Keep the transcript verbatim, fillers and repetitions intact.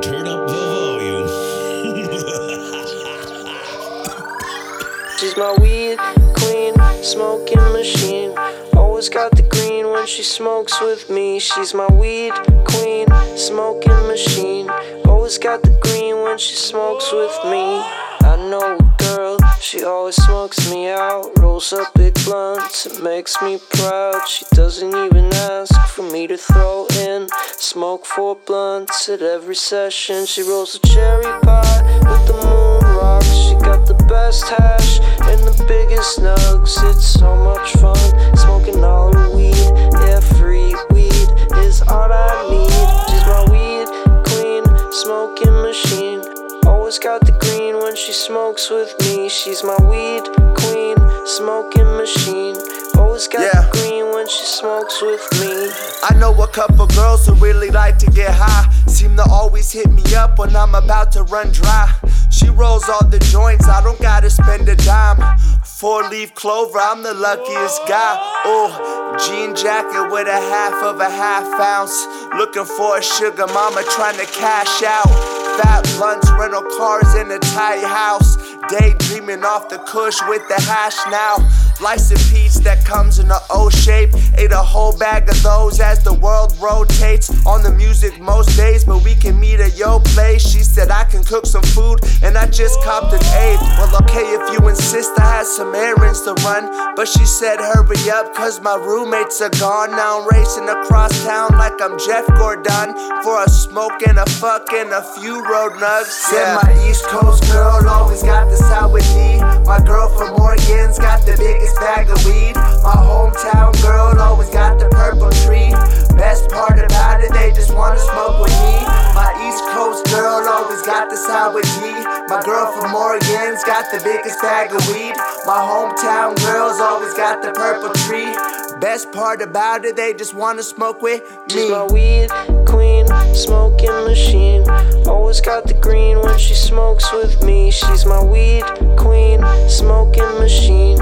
Turn up the volume. She's my weed queen, smoking machine. Always got the green when she smokes with me. She's my weed queen, smoking machine. Always got the green when she smokes with me. I know a girl, she always smokes me out. Rolls up big blunts, it makes me proud. She doesn't even ask for me to throw in. Smoke four blunts at every session. She rolls a cherry pie with the moon rocks. She got the best hash and the biggest nugs. It's so much fun smoking all her weed. Yeah, free weed is all I need. She's my weed queen, smoking machine. Always got the green when she smokes with me. She's my weed queen, smoking machine. Always got yeah. the green when she smokes with me. I know a couple girls who really like to get high. Seem to always hit me up when I'm about to run dry. She rolls all the joints, I don't gotta spend a dime. Four leaf clover, I'm the luckiest guy. Ooh, jean jacket with a half of a half ounce. Looking for a sugar mama trying to cash out. Fat blunts, rental cars in a tight house. Daydreaming off the kush with the hash now. Life's a peach that comes in a O shape. Ate a whole bag of those as the world rotates. On the music most days, but we can meet at your place. She said I can cook some food, and I just copped an eight. Well, okay, if you insist, I had some errands to run. But she said hurry up, cause my roommates are gone. Now I'm racing across town like I'm Jeff Gordon. For a smoke and a fuck and a few road nugs. Said my East Coast girl always got the sour D. My girl from Oregon's got the biggest bag of weed. My hometown girl always got the purple tree. Best part about it, they just wanna smoke with me. My East Coast girl always got the sour D. My girl from Oregon's got the biggest bag of weed. My hometown girls always got the purple tree. Best part about it, they just wanna smoke with me. She's my weed queen, smoking machine. Always got the green when she smokes with me. She's my weed queen, smoking machine.